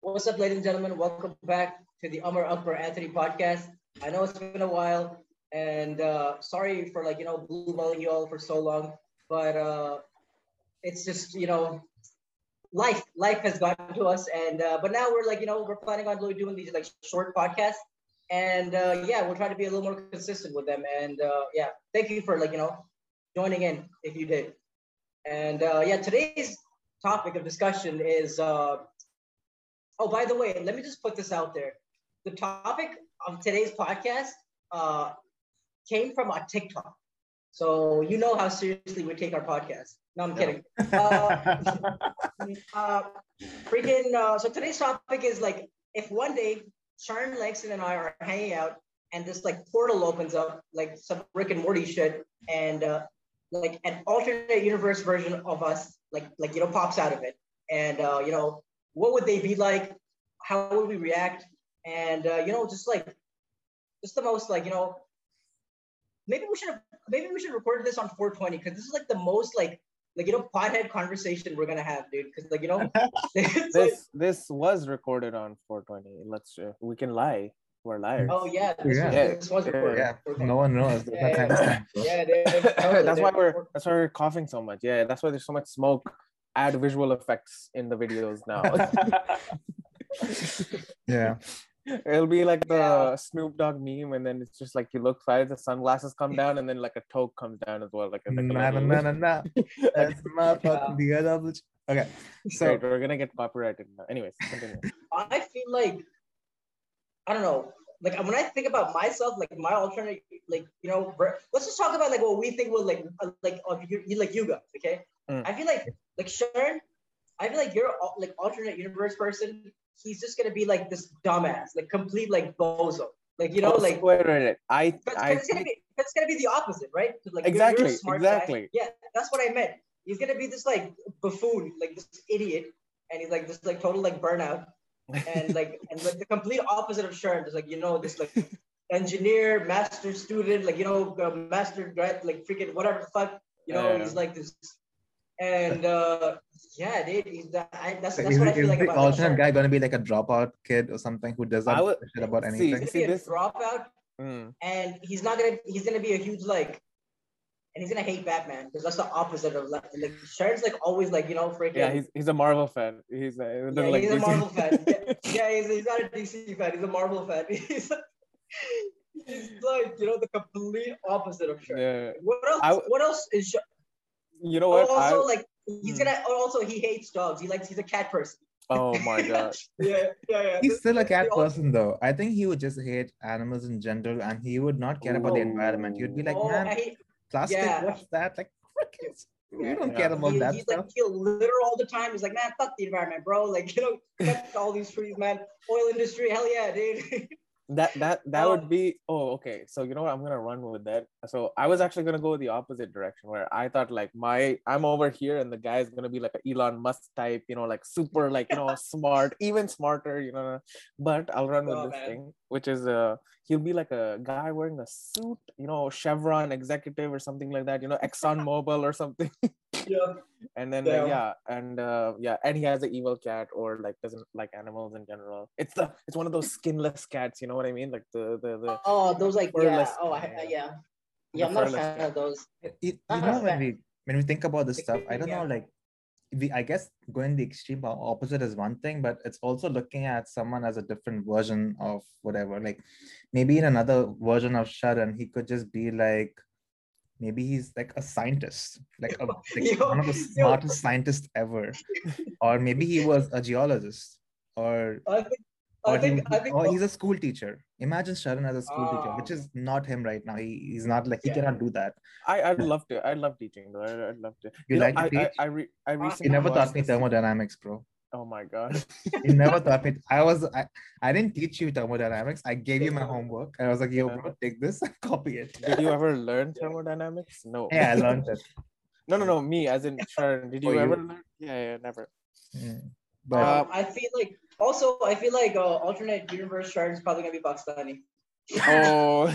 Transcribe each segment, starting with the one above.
What's up, ladies and gentlemen? Welcome back to the Amar Akbar Anthony podcast. I know it's been a while, and sorry for blue balling you all for so long, but it's just life has gotten to us, and but now we're we're planning on doing these like short podcasts, and yeah, we'll try to be a little more consistent with them, and yeah, thank you for joining in if you did, and yeah, today's topic of discussion is. Oh, by the way, let me just put this out there. The topic of today's podcast uh, came from a TikTok. So you know how seriously we take our podcast. No, I'm kidding. Uh, so today's topic is like, if one day Sharon Langston and I are hanging out and this like portal opens up, like some Rick and Morty shit, and like an alternate universe version of us, pops out of it. And what would they be like? How would we react? And just the most maybe we should record this on 420 because this is like the most pothead conversation we're gonna have, dude. Because this was recorded on 420. We can lie. We're liars. Oh yeah, this was recorded. Yeah, no one knows. That's why we're coughing so much. Yeah, that's why there's so much smoke. Add visual effects in the videos now. Yeah. It'll be like the Snoop Dogg meme, and then it's just like you look right, the sunglasses come down, and then like a toque comes down as well. That's my fucking the other. Okay, so right, we're gonna get copyrighted now. Anyways, continue. I feel like I don't know. Like when I think about myself, like my alternate, let's just talk about like what we think will you guys, okay? I feel like Sharon, I feel like you're like alternate universe person. He's just gonna be like this dumbass, like complete like bozo, wait. It's gonna be the opposite, right? Like exactly, you're a smart exactly. Guy. Yeah, that's what I meant. He's gonna be this like buffoon, like this idiot, and he's like this like total like burnout, and like the complete opposite of Sharon. There's this like engineer, master student, master grad, like freaking whatever the fuck, he's like this. And yeah, dude, that's what I feel like about the alternate guy gonna be like a dropout kid or something who does not shit about anything. He's gonna be a dropout, and he's gonna be a huge and he's gonna hate Batman because that's the opposite of like Sharon's like always freaking. Yeah, he's a Marvel fan. He's a Marvel fan. Yeah, he's not a DC fan. He's a Marvel fan. He's like the complete opposite of Sharon. Yeah. What else is? You know what? He hates dogs. He's a cat person. Oh my god. yeah. He's still a cat person though. I think he would just hate animals in general, and he would not care about the environment. He would be like, plastic. Yeah. What's that? Like, you don't care about that he's stuff. Like he'll litter all the time. He's like, man, fuck the environment, bro. Like cut all these trees, man. Oil industry, hell yeah, dude. That would be okay. So you know what, I'm gonna run with that. So I was actually gonna go the opposite direction where I thought like I'm over here and the guy is gonna be like an Elon Musk type, like super smart, even smarter, but I'll run with this thing, which is he'll be like a guy wearing a suit, Chevron executive or something like that, Exxon Mobil or something. Yeah. And then and he has an evil cat or like doesn't like animals in general. It's one of those skinless cats, you know what I mean? Like the those like yeah. I'm not a fan of those. When we think about this stuff, I don't know, like I guess going the extreme opposite is one thing, but it's also looking at someone as a different version of whatever. Like maybe in another version of Sharon, he could just be like, maybe he's like a scientist, one of the smartest scientists ever, or maybe he was a geologist, or he's a school teacher. Imagine Sharon as a school teacher, which is not him right now. He's not he cannot do that. I'd love teaching though. I'd love to. You like to teach? I recently you never taught me thermodynamics, bro. Oh my god. You never taught me. I didn't teach you thermodynamics. I gave you my homework. I was like, yo, bro, take this and copy it. Did you ever learn thermodynamics? No. Yeah, I learned it. No, me as in Sharon. Did you ever learn? Yeah, never. But I feel like alternate universe Sharon is probably gonna be Pakistani. Oh.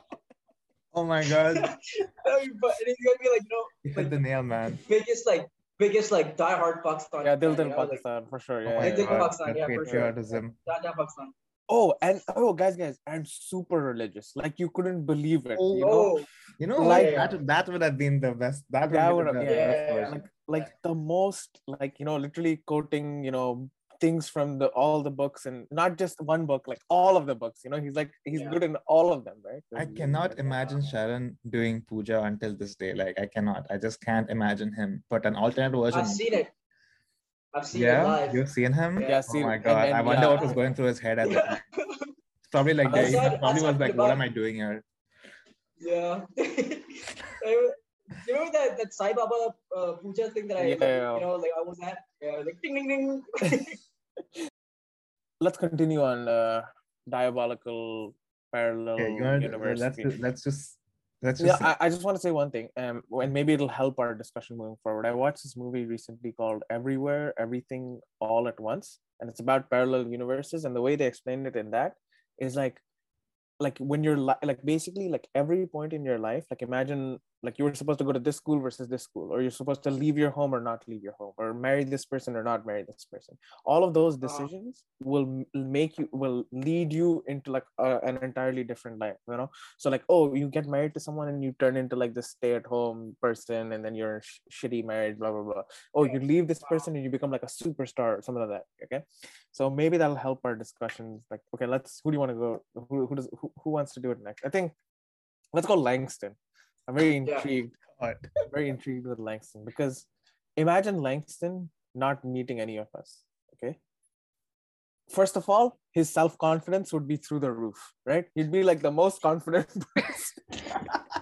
Oh my god. But he's gonna be you hit the nail, man. biggest biggest like diehard Pakistan. Yeah, Dil fan, Dil Pakistan for sure. Oh Yeah, my yeah, Dil yeah. God, Pakistan, the yeah, for sure. patriotism. Jaja Pakistan. Oh, and guys, and super religious. Like you couldn't believe it. You know, Oh, You know what? like That would have been the best. That would that be would the yeah, best yeah, version. like the most, like, you know, literally quoting, you know, things from the all the books, and not just one book, like all of the books. You know, he's Yeah. good in all of them, right? I cannot imagine Sharon doing puja until this day. Like I cannot. I just can't imagine him. But an alternate version. I've seen it. I've seen it Yeah, live. you've seen him? Yeah. Yeah, Oh see, my God. I and wonder yeah, what was going through his head at the time. It's probably like I he was- probably was like, what am about- I doing here? Yeah. You remember that Sai Baba puja thing that I, like, Yeah. you know, like I was at, like ding ding ding. let's continue on diabolical parallel Okay, universe. let's just Yeah, I just want to say one thing, and maybe it'll help our discussion moving forward. I watched this movie recently called Everywhere, Everything, All at Once, and it's about parallel universes. And the way they explained it in that is like when you're like basically like every point in your life, like imagine like you were supposed to go to this school versus this school, or you're supposed to leave your home or not leave your home, or marry this person or not marry this person. All of those decisions will lead you into like an entirely different life, you know. So like, oh, you get married to someone and you turn into like this stay-at-home person, and then you're shitty married, blah blah blah. Oh, you leave this person and you become like a superstar or something like that. Okay, so maybe that'll help our discussions. Like, okay, who do you want to go, who wants to do it next? I think let's go Langston. I'm very intrigued. Very intrigued with Langston, because imagine Langston not meeting any of us. Okay. First of all, his self-confidence would be through the roof, right? He'd be like the most confident person.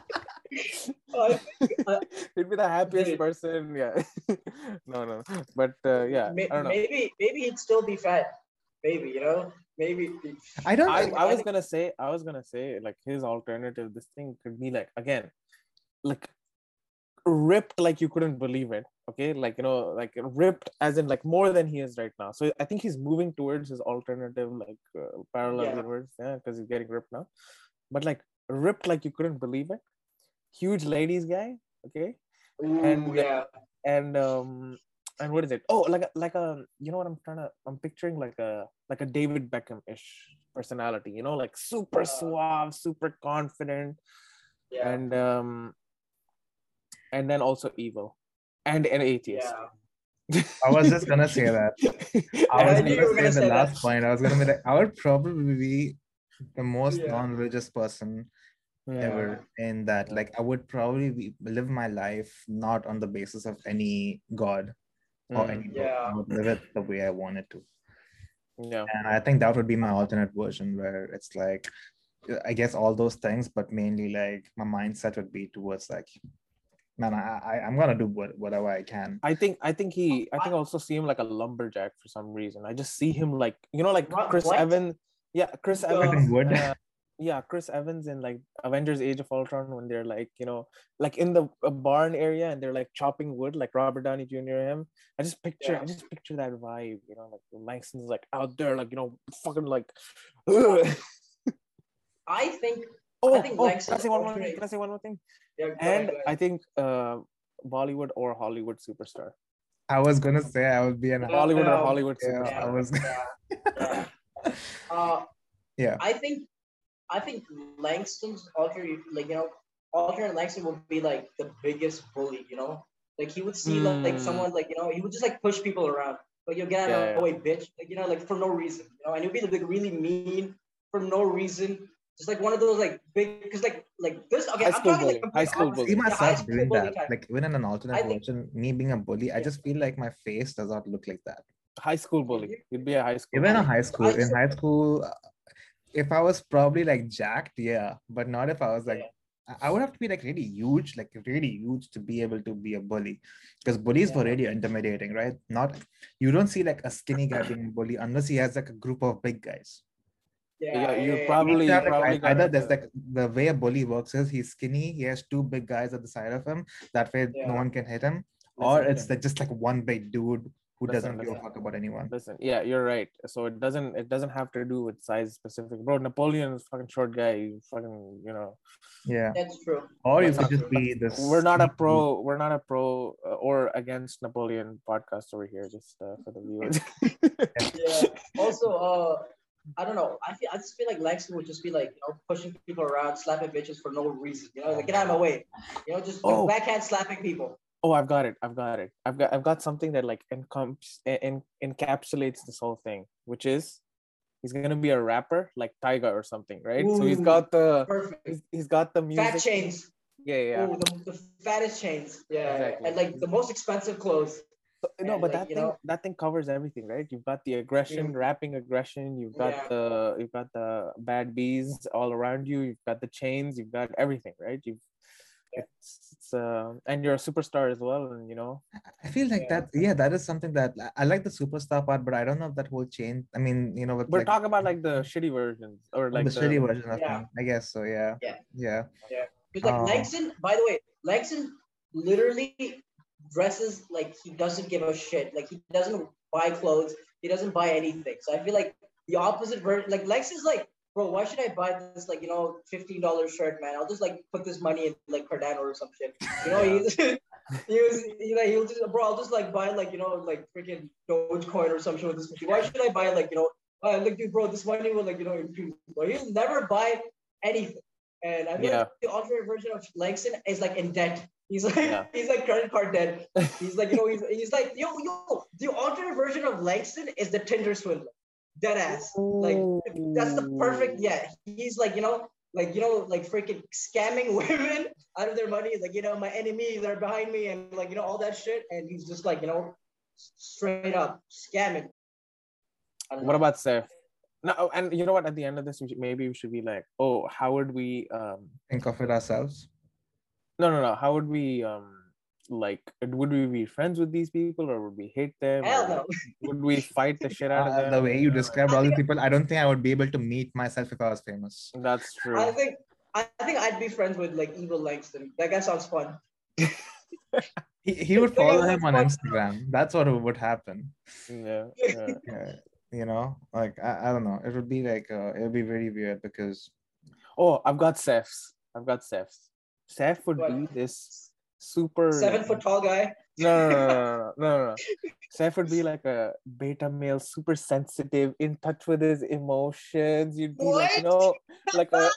He'd be the happiest person. Yeah. No. But yeah, I don't know. Maybe he'd still be fat. Maybe, you know, maybe. I was gonna say like his alternative, this thing could be like, again, like ripped like you couldn't believe it. Okay, like, you know, like ripped as in like more than he is right now. So I think he's moving towards his alternative, like parallel universe, because he's getting ripped now. But like ripped like you couldn't believe it. Huge ladies guy. Okay. And what is it? Oh, like a you know what I'm picturing like a David Beckham-ish personality, you know, like super suave, super confident, and then also evil, and an atheist. I was just gonna say that. I was gonna say the last point. I was gonna be like, I would probably be the most non-religious person ever, in that like I would probably live my life not on the basis of any god or any book. I would live it the way I wanted to. And I think that would be my alternate version, where it's like, I guess all those things, but mainly like my mindset would be towards like, man, I'm gonna do whatever I can. I think also see him like a lumberjack for some reason. I just see him like, you know, like Chris Evans. Yeah, Chris Evans. Chris Evans in like Avengers Age of Ultron, when they're like, you know, like in the barn area and they're like chopping wood, like Robert Downey Jr. him. I just picture that vibe, you know, like Langston's like out there, like, you know, fucking like. I think can I say one more thing? Yeah, and I think Bollywood or Hollywood superstar. I was gonna say I would be an Bollywood or Hollywood superstar. I was. I think Langston's alternate Langston would be like the biggest bully, you know? Like he would see like someone, like, you know, he would just like push people around. Like, you get out of the way, bitch. Like, you know, like for no reason. You know, and he'd be like really mean for no reason. Just like one of those like big, because like this. Okay, I'm talking like high school bully. See myself doing that. Like even in an alternate version, me being a bully, I just feel like my face does not look like that. High school bully. You'd be a high school. Even in high school, if I was probably like jacked, but not if I was like. I would have to be like really huge to be able to be a bully, because bullies were really intimidating, right? You don't see like a skinny guy being a bully unless he has like a group of big guys. You probably either there's like the way a bully works is he's skinny, he has two big guys at the side of him, that way no one can hit him, or it's like just like one big dude who doesn't give a fuck about anyone. Listen, yeah, you're right. So it doesn't have to do with size specific. Bro, Napoleon is fucking short guy. You fucking, Yeah. That's true. Or you That's could true. just be this. We're not a pro or against Napoleon podcast over here, just for the viewers. Yeah. Also, I don't know. I just feel like Lex would just be like, pushing people around, slapping bitches for no reason. Like, get out of my way. Just backhand slapping people. Oh, I've got it. I've got something that like encapsulates this whole thing, which is he's gonna be a rapper like Tyga or something, right? Ooh, so he's got the perfect. he's got the music. Fat chains. Yeah. Ooh, the fattest chains. Yeah. Exactly. And like the most expensive clothes. No, but that thing covers everything, right? You've got the aggression, rapping aggression. You've got the bad bees all around you. You've got the chains. You've got everything, right? It's and you're a superstar as well, and I feel like that is something that I like, the superstar part, but I don't know if that whole chain. I mean, we're talking about like the shitty versions or like the shitty version of me. I guess so. Yeah. Because like Langston, by the way, Langston literally dresses like he doesn't give a shit. Like he doesn't buy clothes. He doesn't buy anything. So I feel like the opposite version. Like Langston's like, bro, why should I buy this like $15 shirt, man? I'll just like put this money in like Cardano or some shit. He'll just, bro, I'll just like buy like like freaking Dogecoin or some shit with this. Why should I buy like like dude, bro, this money will like increase. But he'll never buy anything. And I feel like the alternate version of Langston is like in debt. He's like he's like credit card debt. He's like he's like the alternate version of Langston is the Tinder swindler. Dead ass. Like that's the perfect. He's like like freaking scamming women out of their money. Like my enemies are behind me and like all that shit. And he's just like straight up scamming. What about Seth? No, and you know what? At the end of this, maybe we should be like, oh, how would we think of it ourselves? No. How would we like? Would we be friends with these people, or would we hate them? Hell no. Would we fight the shit out of them? The way you described all the people, I don't think I would be able to meet myself if I was famous. That's true. I think I'd be friends with like evil Langston. That guy sounds fun. he would follow him on Instagram. That's what would happen. Yeah. Like I don't know. It would be like it would be very weird because. Oh, I've got Cephs. Ceph would be this super 7 foot tall guy. No. Ceph would be like a beta male, super sensitive, in touch with his emotions. You'd be like, like a.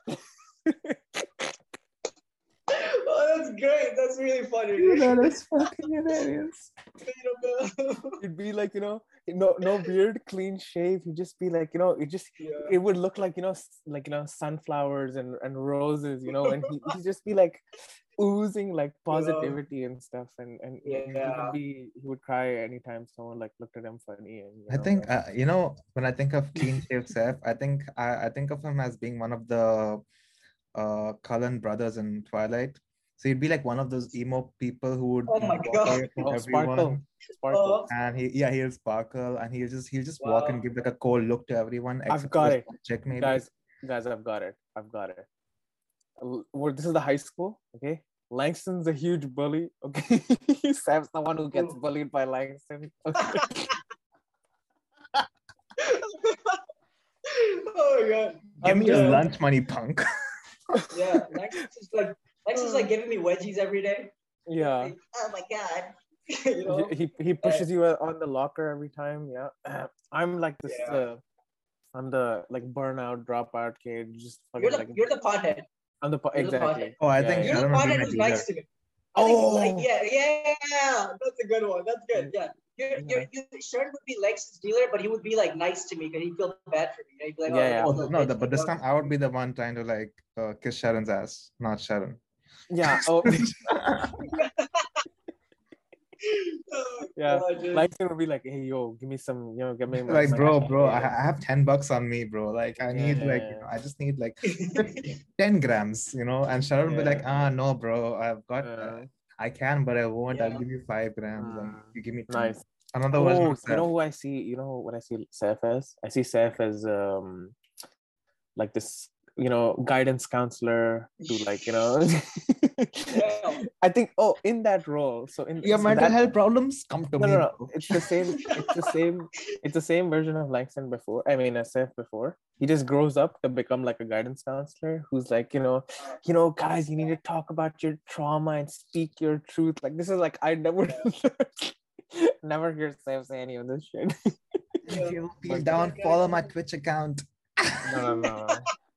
Oh, that's great. That's really funny. That is fucking hilarious. It'd be like, no beard, clean shave. He'd just be like, it would look like, sunflowers and roses, and he'd just be like oozing like positivity and stuff. And he would cry anytime someone like looked at him funny. And I think, when I think of clean shave Seth, I think of him as being one of the Cullen brothers in Twilight. So he'd be like one of those emo people who would Sparkle. And he'll sparkle and he'll just walk and give like a cold look to everyone. I've got it. Check maybe. Guys, I've got it. This is the high school, okay? Langston's a huge bully, okay? Sam's the one who gets bullied by Langston. Okay? Oh my god. Give me your lunch money, punk. Yeah, Lex is like giving me wedgies every day. Yeah. Like, oh my god. He pushes you on the locker every time. Yeah. I'm like this. I'm the like burnout dropout kid. Just you're the pothead. I'm the exactly. Oh, I think you're the pothead who's nice to me. That's a good one. That's good. Yeah. Sharon would be Lex's dealer, but he would be like nice to me because he'd feel bad for me. He'd be like, but this time I would be the one trying to like kiss Sharon's ass, not Sharon. Yeah. Oh. Yeah. Langston would be like, hey, yo, give me some, give me like, bro, I have $10 on me, bro. Like, I need I just need like 10 grams, and Sharon would be like, no, bro, I've got, I can, but I won't. I'll give you 5 grams and you give me 10. Nice. Another one. You know who I see? You know what I see Seth as? I see Seth as like this guidance counselor to like, Yeah. I think, in that role. So Your mental health problems come to me. no. It's the same version of Langston before. I mean, SF before. He just grows up to become like a guidance counselor who's like, guys, you need to talk about your trauma and speak your truth. Like, this is like, I never, never hear Sam say any of this shit. If you feel down, follow my Twitch account. No.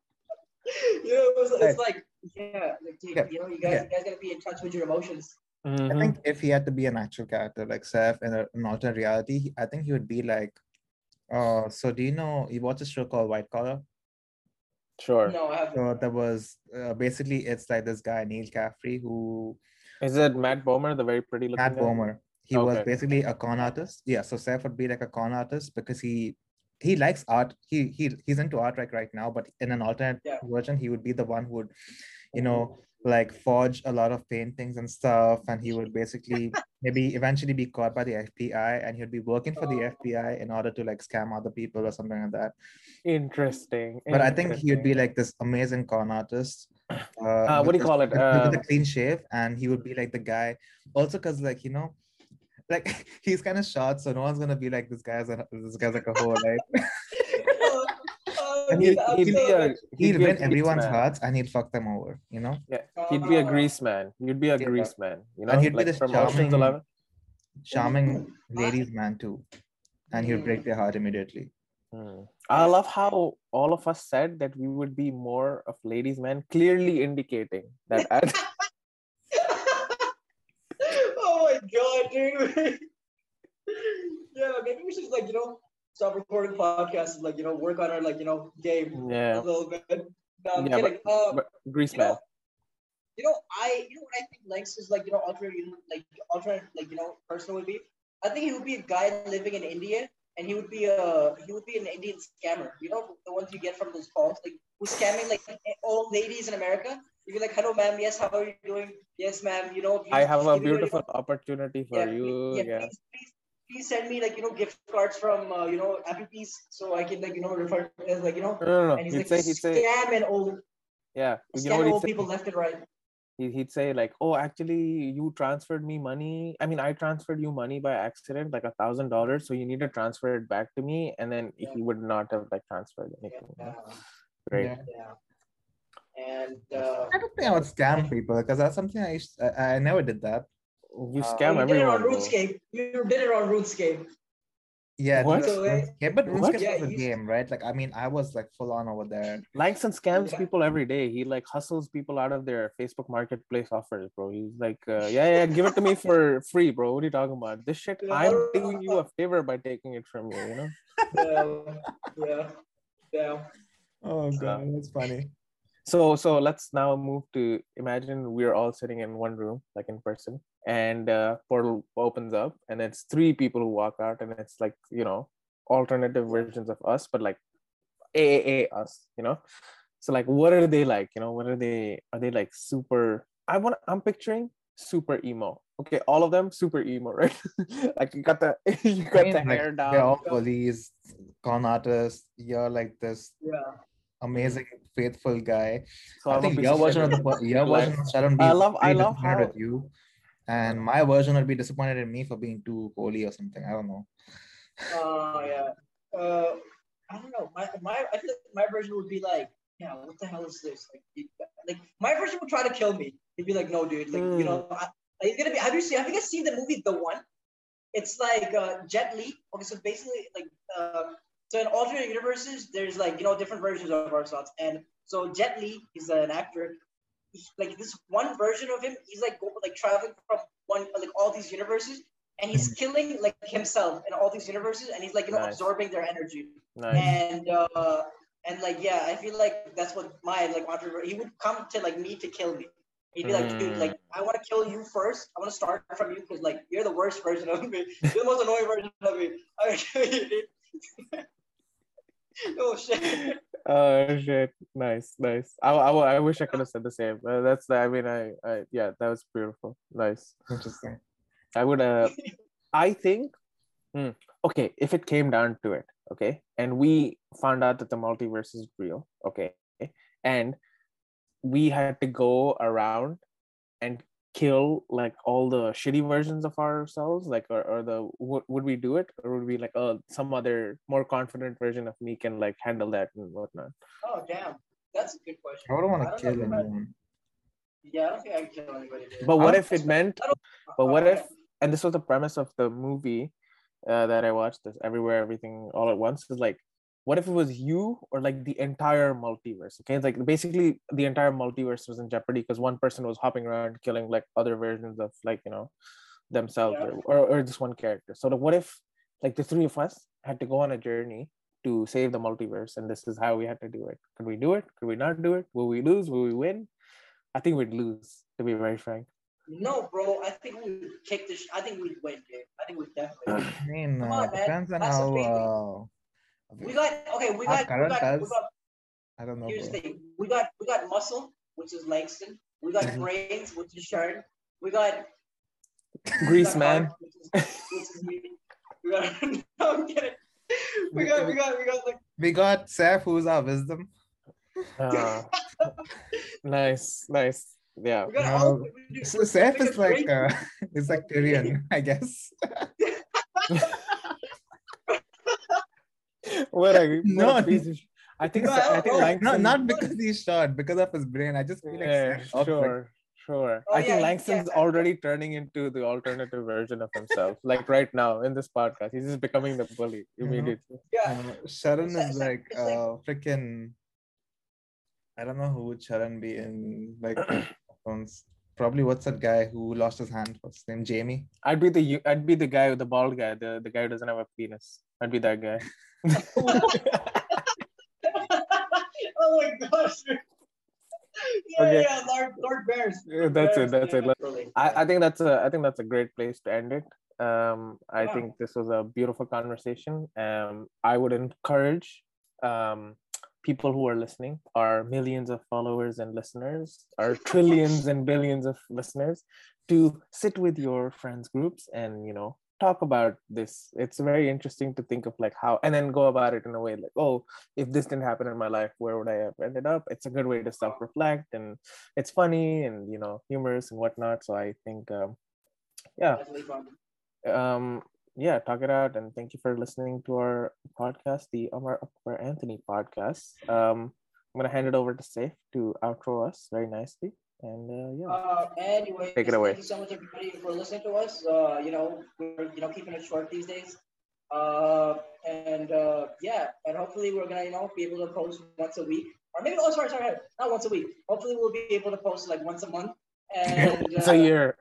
It's like, dude, you guys gotta be in touch with your emotions. I think if he had to be an actual character like Seth in an alternate reality, I think he would be like, so do you watch a show called White Collar? Sure. No, I haven't. So there was basically, it's like this guy, Neil Caffrey, who... Is it Matt Bomer, the very pretty looking Matt guy? Bomer. He was basically a con artist. Yeah, so Seth would be like a con artist because he likes art. He's into art right now, but in an alternate version, he would be the one who would, like forge a lot of paintings and stuff, and he would basically maybe eventually be caught by the FBI, and he would be working for the FBI in order to like scam other people or something like that. Interesting. But I think he would be like this amazing con artist. What do you call it? With a clean shave, and he would be like the guy. Also, because like like he's kind of short, so no one's gonna be like, this guy's like a whole, right? And he'd win everyone's hearts, and he'd fuck them over, Yeah, he'd be a grease man. You'd be a grease man, and he'd like be this from Ocean's 11. charming ladies man too, and he would break their heart immediately. I love how all of us said that we would be more of ladies man, clearly indicating that. Oh my god, dude! Yeah, maybe we should like stop recording podcasts and like work on our like game a little bit. No, I'm kidding. But grease man. What I think Lex is like alternate person would be. I think he would be a guy living in India, and he would be an Indian scammer. The ones you get from those calls, like who's scamming like old ladies in America. You'd be like, "Hello, ma'am. Yes, how are you doing? Yes, ma'am. I have a beautiful opportunity for you. Please send me like gift cards from Applebee's so I can like refer like No. And he's he'd say scam and old old people left and right. He'd say like, oh, actually you transferred me money. I mean, I transferred you money by accident, like $1,000. So you need to transfer it back to me. And then he would not have like transferred anything. Great. Yeah. And I don't think I would scam people because that's something I never did that. You scam everyone. You did it on RuneScape. Yeah, what? But RuneScape was a game, right? Like, I mean, I was like full on over there. Langston scams people every day. He like hustles people out of their Facebook Marketplace offers, bro. He's like, give it to me for free, bro. What are you talking about? This shit, I'm doing you a favor by taking it from you, Yeah. Oh god, that's funny. So let's now move to imagine we're all sitting in one room, like in person, and portal opens up, and it's 3 people who walk out, and it's like alternative versions of us, but like AAA us, So like, what are they like? What are they? Are they like super? I'm picturing super emo. Okay, all of them super emo, right? Like you got the hair down. They're all police, con artists. You're like this. Amazing, faithful guy. So I think your version of Sharon be I love how with you, and my version would be disappointed in me for being too holy or something. I don't know. I don't know. I feel like my version would be like, what the hell is this? Like my version would try to kill me. He'd be like, no, dude. Like he's gonna be. Have you guys seen the movie The One? It's like Jet Li. Okay, so basically like. So in alternate universes, there's like different versions of ourselves, and so Jet Li, he's an actor. Like this one version of him, he's like traveling from all these universes, and he's killing like himself in all these universes, and he's like absorbing their energy. Nice. And like I feel like that's what my like alternate. He would come to like me to kill me. He'd be like, dude, like I want to kill you first. I want to start from you because like you're the worst version of me. You're the most annoying version of me. I'm gonna kill you, dude. Oh shit! Nice. I wish I could have said the same. That was beautiful. Nice. Interesting. I would I think okay, if it came down to it, okay, and we found out that the multiverse is real, okay, and we had to go around and kill like all the shitty versions of ourselves, like would we do it, or would we like some other more confident version of me can like handle that and whatnot? Oh damn, that's a good question. I don't want to don't kill know if I- anyone. Yeah, I don't think I can kill anybody. Dude. But what Huh? if it meant? But what if? And this was the premise of the movie that I watched. This Everywhere, Everything, All at Once. Is like, what if it was you or like the entire multiverse? Okay, it's like basically the entire multiverse was in jeopardy because one person was hopping around killing like other versions of like themselves, Yeah. or just one character. So what if like the three of us had to go on a journey to save the multiverse, and this is how we had to do it? Could we do it? Could we not do it? Will we lose? Will we win? I think we'd lose, to be very frank. No, bro. I think we would kick this. I think we'd win, dude. I think we'd definitely win. I mean, Come on, man. depends on That's a how. We got we Our got current us, I don't know. here's Bro. the thing. We got muscle, which is Langston. We got brains, which is Sharon. We got Grease man. heart, which is me. We got no, I'm kidding. We got like We got Seth, who's our wisdom. Nice. Yeah. we got all So Seth is like is like Tyrion, I guess. What a No. piece of I think No, Langston, not because he's short, because of his brain. I just feel like Seth off, like, sure. Oh, I think yeah, Langston's already turning into the alternative version of himself. Like right now in this podcast, he's just becoming the bully immediately. yeah. Sharon is Seth- like it's like- freaking. I don't know who would Sharon be in like probably what's that guy who lost his hand? What's his name? Jamie. I'd be the guy with the bald guy, the guy who doesn't have a penis. I'd be that guy. Oh my gosh. Okay. Yeah, Lord Bears. That's Bears, it. Really. I think that's a great place to end it. I think this was a beautiful conversation. I would encourage people who are listening, our millions of followers and listeners, our trillions and billions of listeners, to sit with your friends groups and talk about this. It's very interesting to think of like how, and then go about it in a way like, oh, if this didn't happen in my life, where would I have ended up? It's a good way to self-reflect, and it's funny and humorous and whatnot. So I think talk it out, and thank you for listening to our podcast, the Omar Akbar Anthony podcast. I'm gonna hand it over to Saif to outro us very nicely. And anyway, take it away. Thank you so much, everybody, for listening to us. We're keeping it short these days. And hopefully we're gonna be able to post once a week, or maybe sorry, not once a week. Hopefully we'll be able to post like once a month. And it's a year.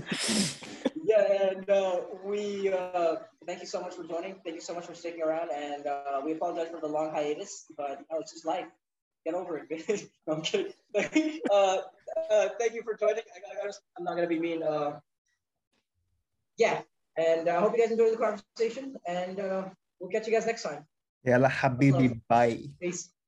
and we thank you so much for joining. Thank you so much for sticking around, and we apologize for the long hiatus, but it's just life. Get over it. No, I'm kidding. Thank you for joining. I'm not gonna be mean. And I hope you guys enjoyed the conversation, and we'll catch you guys next time. Yalla habibi, bye. Peace.